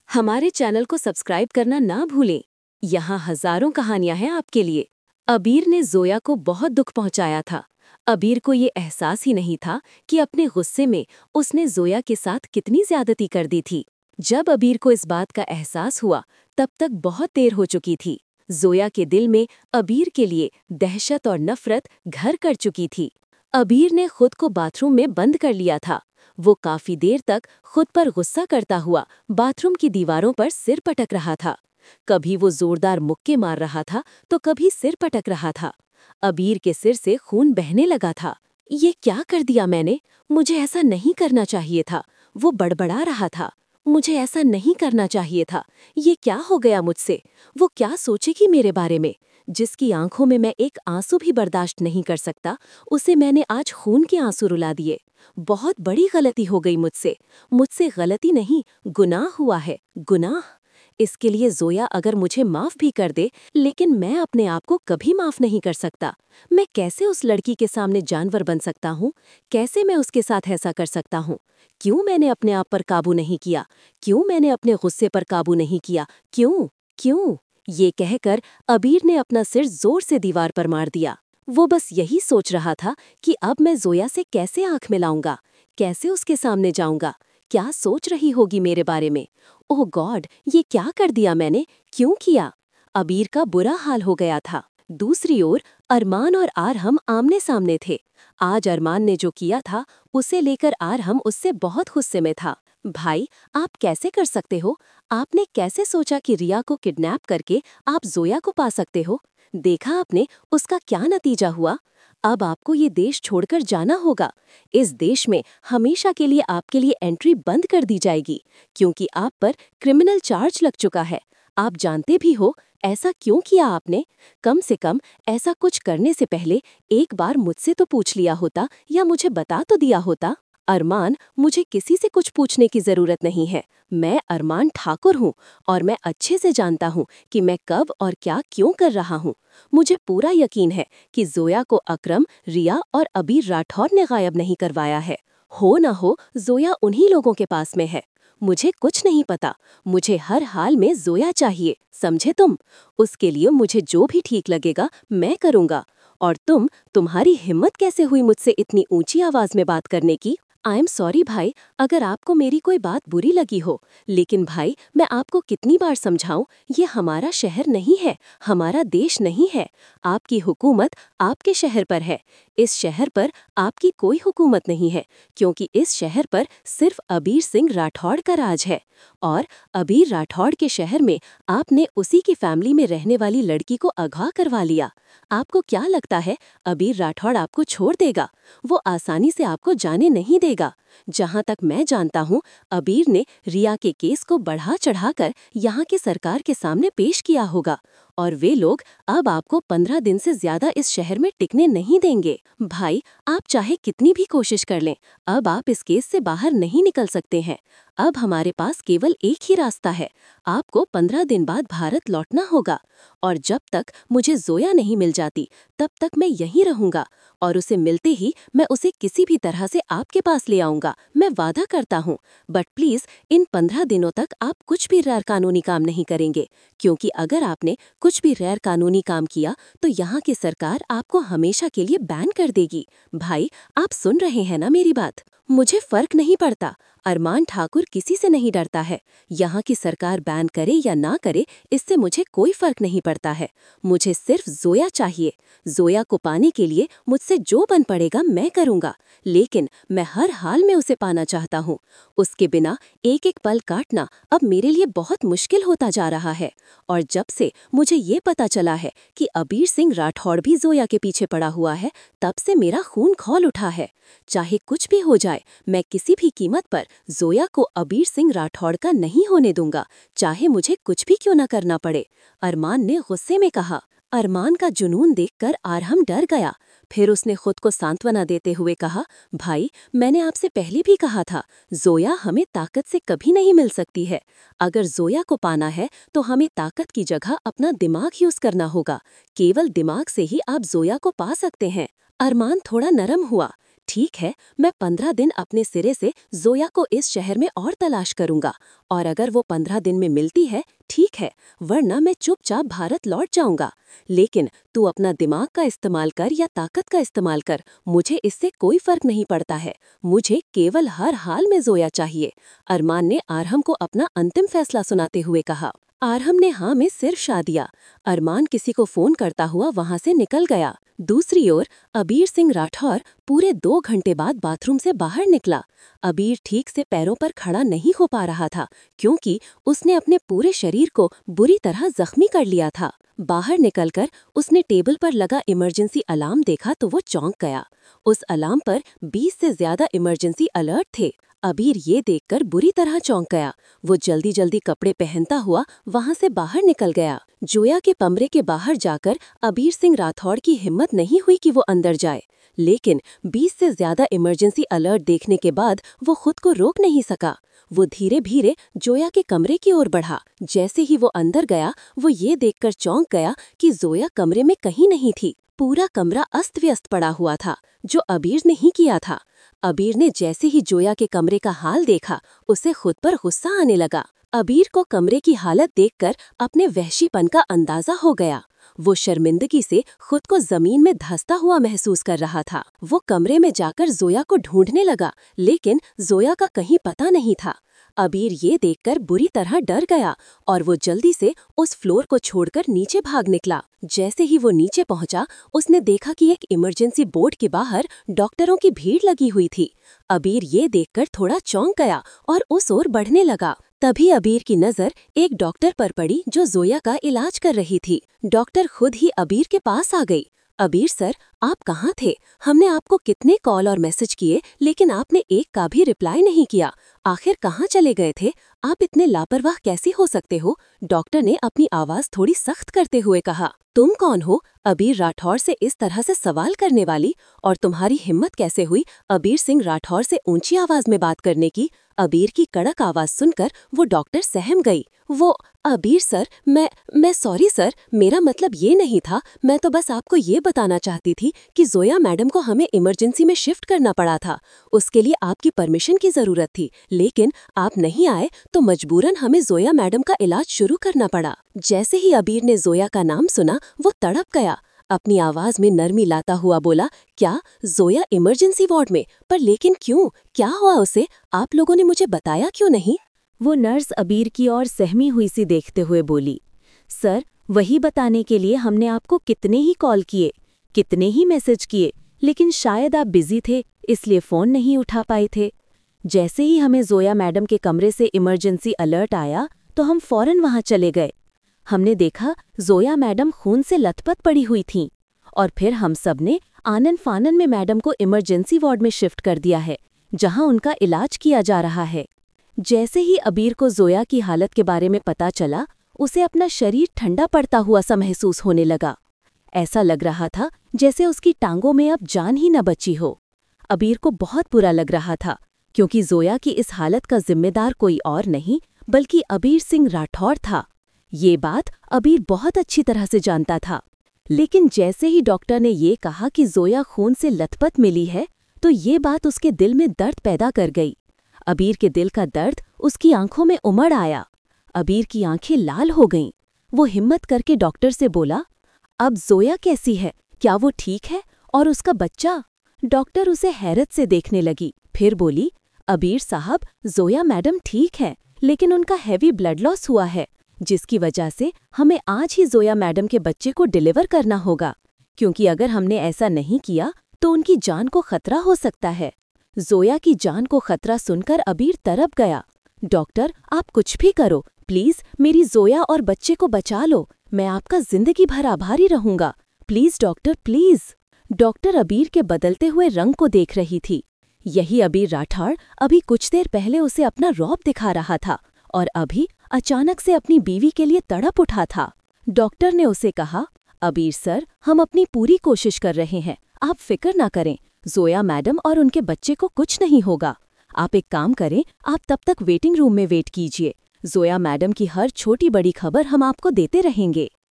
हमारे चैनल को सब्सक्राइब करना ना भूलें। यहाँ हजारों कहानियां हैं आपके लिए। अबीर ने जोया को बहुत दुख पहुंचाया था। अबीर को ये एहसास ही नहीं था कि अपने गुस्से में उसने जोया के साथ कितनी ज्यादती कर दी थी। जब अबीर को इस बात का एहसास हुआ तब तक बहुत देर हो चुकी थी। जोया के दिल में अबीर के लिए दहशत और नफरत घर कर चुकी थी। अबीर ने खुद को बाथरूम में बंद कर लिया था। वो काफी देर तक खुद पर गुस्सा करता हुआ बाथरूम की दीवारों पर सिर पटक रहा था। कभी वो जोरदार मुक्के मार रहा था तो कभी सिर पटक रहा था। अबीर के सिर से खून बहने लगा था। ये क्या कर दिया मैंने? मुझे ऐसा नहीं करना चाहिए था। वो बड़बड़ा रहा था। मुझे ऐसा नहीं करना चाहिए था। ये क्या हो गया मुझसे? वो क्या सोचेगी मेरे बारे में? जिसकी आंखों में मैं एक आंसू भी बर्दाश्त नहीं कर सकता, उसे मैंने आज खून के आंसू रुला दिए। बहुत बड़ी गलती हो गई मुझसे। मुझसे गलती नहीं, गुनाह हुआ है, गुनाह। इसके लिए जोया अगर मुझे माफ भी कर दे, लेकिन मैं अपने आप को कभी माफ नहीं कर सकता। मैं कैसे उस लड़की के सामने जानवर बन सकता हूँ? कैसे मैं उसके साथ ऐसा कर सकता हूँ? क्यों मैंने अपने आप पर काबू नहीं किया? क्यों मैंने अपने गुस्से पर काबू नहीं किया? क्यों? क्यों? ये कहकर अबीर ने अपना सिर जोर से दीवार पर मार दिया। वो बस यही सोच रहा था कि अब मैं जोया से कैसे आंख मिलाऊंगा, कैसे उसके सामने जाऊंगा, क्या सोच रही होगी मेरे बारे में। ओह गॉड, ये क्या कर दिया मैंने? क्यों किया? अबीर का बुरा हाल हो गया था। दूसरी ओर अरमान और आरहम आमने सामने थे। आज अरमान ने जो किया था उसे लेकर आरहम उससे बहुत गुस्से में था। भाई, आप कैसे कर सकते हो? आपने कैसे सोचा कि रिया को किडनैप करके आप जोया को पा सकते हो? देखा आपने उसका क्या नतीजा हुआ? अब आपको ये देश छोड़कर जाना होगा। इस देश में हमेशा के लिए आपके लिए एंट्री बंद कर दी जाएगी, क्योंकि आप पर क्रिमिनल चार्ज लग चुका है। आप जानते भी हो ऐसा क्यों किया आपने? कम से कम ऐसा कुछ करने से पहले एक बार मुझसे तो पूछ लिया होता या मुझे बता तो दिया होता। अरमान, मुझे किसी से कुछ पूछने की जरूरत नहीं है। मैं अरमान ठाकुर हूँ और मैं अच्छे से जानता हूँ कि मैं कब और क्या क्यों कर रहा हूँ। मुझे पूरा यकीन है कि जोया को अकरम, रिया और अबीर राठौर ने गायब नहीं करवाया है। हो न हो जोया उन्हीं लोगों के पास में है। मुझे कुछ नहीं पता। मुझे हर हाल में जोया चाहिए, समझे तुम? उसके लिए मुझे जो भी ठीक लगेगा मैं करूँगा। और तुम्हारी हिम्मत कैसे हुई मुझसे इतनी ऊंची आवाज में बात करने की? आई एम सॉरी भाई, अगर आपको मेरी कोई बात बुरी लगी हो, लेकिन भाई मैं आपको कितनी बार समझाऊं, ये हमारा शहर नहीं है, हमारा देश नहीं है। आपकी हुकूमत आपके शहर पर है। इस शहर पर आपकी कोई हुकूमत नहीं है, क्योंकि इस शहर पर सिर्फ अबीर सिंह राठौड़ का राज है। और अबीर राठौड़ के शहर में आपने उसी की फैमिली में रहने वाली लड़की को अगवा करवा लिया। आपको क्या लगता है अबीर राठौड़ आपको छोड़ देगा? वो आसानी से आपको जाने नहीं देगा। जहां तक मैं जानता हूं, अबीर ने रिया के केस को बढ़ा चढ़ाकर यहाँ की सरकार के सामने पेश किया होगा, और वे लोग अब आपको 15 दिन से ज्यादा इस शहर में टिकने नहीं देंगे। भाई, आप चाहे कितनी भी कोशिश कर लें, अब आप इस केस से बाहर नहीं निकल सकते हैं। अब हमारे पास केवल एक ही रास्ता है। आपको 15 दिन बाद भारत लौटना होगा, और जब तक मुझे जोया नहीं मिल जाती तब तक मैं यहीं रहूंगा, और उसे मिलते ही मैं उसे किसी भी तरह से आपके पास ले आऊंगा, मैं वादा करता हूँ। बट प्लीज इन 15 दिनों तक आप कुछ भी गैर कानूनी काम नहीं करेंगे, क्योंकि अगर आपने कुछ भी गैर कानूनी काम किया तो यहाँ की सरकार आपको हमेशा के लिए बैन कर देगी। भाई, आप सुन रहे हैं ना मेरी बात? मुझे फर्क नहीं पड़ता। अरमान ठाकुर किसी से नहीं डरता है। यहाँ की सरकार बैन करे या ना करे, इससे मुझे कोई फर्क नहीं पड़ता है। मुझे सिर्फ जोया चाहिए। जोया को पाने के लिए मुझसे जो बन पड़ेगा मैं करूँगा, लेकिन मैं हर हाल में उसे पाना चाहता हूँ। उसके बिना एक एक पल काटना अब मेरे लिए बहुत मुश्किल होता जा रहा है। और जब से मुझे ये पता चला है कि अबीर सिंह राठौड़ भी जोया के पीछे पड़ा हुआ है, तब से मेरा खून खौल उठा है। चाहे कुछ भी हो जाए, मैं किसी भी कीमत पर जोया को अबीर सिंह राठौड़ का नहीं होने दूंगा, चाहे मुझे कुछ भी क्यों न करना पड़े। अरमान ने गुस्से में कहा। अरमान का जुनून देखकर आरहम डर गया। फिर उसने खुद को सांत्वना देते हुए कहा, भाई, मैंने आपसे पहले भी कहा था, जोया हमें ताकत से कभी नहीं मिल सकती है। अगर जोया को पाना है तो हमें ताकत की जगह अपना दिमाग यूज करना होगा। केवल दिमाग से ही आप जोया को पा सकते हैं। अरमान थोड़ा नरम हुआ। ठीक है, मैं 15 दिन अपने सिरे से जोया को इस शहर में और तलाश करूंगा, और अगर वो 15 दिन में मिलती है ठीक है, वरना मैं चुपचाप भारत लौट जाऊंगा। लेकिन तू अपना दिमाग का इस्तेमाल कर या ताकत का इस्तेमाल कर, मुझे इससे कोई फर्क नहीं पड़ता है। मुझे केवल हर हाल में जोया चाहिए। अरमान ने आरहम को अपना अंतिम फैसला सुनाते हुए कहा। आरहम ने हाँ में सिर शा दिया। अरमान किसी को फोन करता हुआ वहां से निकल गया। दूसरी ओर अबीर सिंह राठौर पूरे 2 घंटे बाद बाथरूम से बाहर निकला। अबीर ठीक से पैरों पर खड़ा नहीं हो पा रहा था, क्योंकि उसने अपने पूरे शरीर को बुरी तरह जख्मी कर लिया था। बाहर निकलकर उसने टेबल पर लगा इमरजेंसी अलार्म देखा तो वो चौंक गया। उस अलार्म पर 20 से ज्यादा इमरजेंसी अलर्ट थे। अबीर ये देखकर बुरी तरह चौंक गया। वो जल्दी जल्दी कपड़े पहनता हुआ वहां से बाहर निकल गया। जोया के कमरे के बाहर जाकर अबीर सिंह राठौड़ की हिम्मत नहीं हुई कि वो अंदर जाए, लेकिन 20 से ज्यादा इमरजेंसी अलर्ट देखने के बाद वो खुद को रोक नहीं सका। वो धीरे धीरे जोया के कमरे की ओर बढ़ा। जैसे ही वो अंदर गया, वो ये देखकर चौंक गया कि जोया कमरे में कहीं नहीं थी। पूरा कमरा अस्त व्यस्त पड़ा हुआ था, जो अबीर ने ही किया था। अबीर ने जैसे ही जोया के कमरे का हाल देखा, उसे खुद पर गुस्सा आने लगा। अबीर को कमरे की हालत देखकर अपने वहशीपन का अंदाजा हो गया। वो शर्मिंदगी से खुद को जमीन में धंसता हुआ महसूस कर रहा था। वो कमरे में जाकर जोया को ढूंढने लगा, लेकिन जोया का कहीं पता नहीं था। अबीर ये देखकर बुरी तरह डर गया और वो जल्दी से उस फ्लोर को छोड़कर नीचे भाग निकला। जैसे ही वो नीचे पहुंचा, उसने देखा कि एक इमरजेंसी बोर्ड के बाहर डॉक्टरों की भीड़ लगी हुई थी। अबीर ये देखकर थोड़ा चौंक गया और उस ओर बढ़ने लगा। तभी अबीर की नजर एक डॉक्टर पर पड़ी जो जोया का इलाज कर रही थी। डॉक्टर खुद ही अबीर के पास आ गई। अबीर सर, आप कहाँ थे? हमने आपको कितने कॉल और मैसेज किए, लेकिन आपने एक का भी रिप्लाई नहीं किया। आखिर कहाँ चले गए थे? आप इतने लापरवाह कैसे हो सकते हो? डॉक्टर ने अपनी आवाज थोड़ी सख्त करते हुए कहा। तुम कौन हो अबीर राठौर से इस तरह से सवाल करने वाली? और तुम्हारी हिम्मत कैसे हुई अबीर सिंह राठौर से ऊंची आवाज में बात करने की? अबीर की कड़क आवाज सुनकर वो डॉक्टर सहम गई। वो अबीर सर, मैं सॉरी सर, मेरा मतलब ये नहीं था। मैं तो बस आपको ये बताना चाहती थी कि जोया मैडम को हमें इमरजेंसी में शिफ्ट करना पड़ा था। उसके लिए आपकी परमिशन की जरूरत थी, लेकिन आप नहीं आए तो मजबूरन हमें जोया मैडम का इलाज शुरू करना पड़ा। जैसे ही अबीर ने जोया का नाम सुना, वो तड़प गया। अपनी आवाज में नरमी लाता हुआ बोला, क्या जोया इमरजेंसी वार्ड में? पर लेकिन क्यों? क्या हुआ उसे? आप लोगों ने मुझे बताया क्यों नहीं? वो नर्स अबीर की ओर सहमी हुई सी देखते हुए बोली, सर, वही बताने के लिए हमने आपको कितने ही कॉल किए, कितने ही मैसेज किए, लेकिन शायद आप बिजी थे, इसलिए फ़ोन नहीं उठा पाए थे। जैसे ही हमें जोया मैडम के कमरे से इमरजेंसी अलर्ट आया तो हम फौरन वहां चले गए। हमने देखा जोया मैडम खून से लथपथ पड़ी हुई थीं, और फिर हम सब ने आनन फानन में मैडम को इमरजेंसी वार्ड में शिफ्ट कर दिया है, जहां उनका इलाज किया जा रहा है। जैसे ही अबीर को जोया की हालत के बारे में पता चला, उसे अपना शरीर ठंडा पड़ता हुआ सा महसूस होने लगा। ऐसा लग रहा था जैसे उसकी टांगों में अब जान ही न बची हो। अबीर को बहुत बुरा लग रहा था, क्योंकि जोया की इस हालत का जिम्मेदार कोई और नहीं बल्कि अबीर सिंह राठौर था। ये बात अबीर बहुत अच्छी तरह से जानता था। लेकिन जैसे ही डॉक्टर ने ये कहा कि जोया खून से लथपथ मिली है, तो ये बात उसके दिल में दर्द पैदा कर गई। अबीर के दिल का दर्द उसकी आंखों में उमड़ आया। अबीर की आंखें लाल हो गईं। वो हिम्मत करके डॉक्टर से बोला, अब जोया कैसी है? क्या वो ठीक है? और उसका बच्चा? डॉक्टर उसे हैरत से देखने लगी, फिर बोली, अबीर साहब, जोया मैडम ठीक है, लेकिन उनका हैवी ब्लड लॉस हुआ है, जिसकी वजह से हमें आज ही जोया मैडम के बच्चे को डिलीवर करना होगा, क्योंकि अगर हमने ऐसा नहीं किया तो उनकी जान को खतरा हो सकता है। जोया की जान को खतरा सुनकर अबीर तड़प गया। डॉक्टर, आप कुछ भी करो, प्लीज मेरी जोया और बच्चे को बचा लो। मैं आपका जिंदगी भर आभारी रहूंगा। Please doctor, please. डॉक्टर अबीर के बदलते हुए रंग को देख रही थी। यही अबीर राठौर अभी कुछ देर पहले उसे अपना रौब दिखा रहा था, और अभी अचानक से अपनी बीवी के लिए तड़प उठा था। डॉक्टर ने उसे कहा, अबीर सर, हम अपनी पूरी कोशिश कर रहे हैं, आप फिक्र ना करें। जोया मैडम और उनके बच्चे को कुछ नहीं होगा। आप एक काम करें, आप तब तक वेटिंग रूम में वेट कीजिए। जोया मैडम की हर छोटी बड़ी खबर हम आपको देते रहेंगे।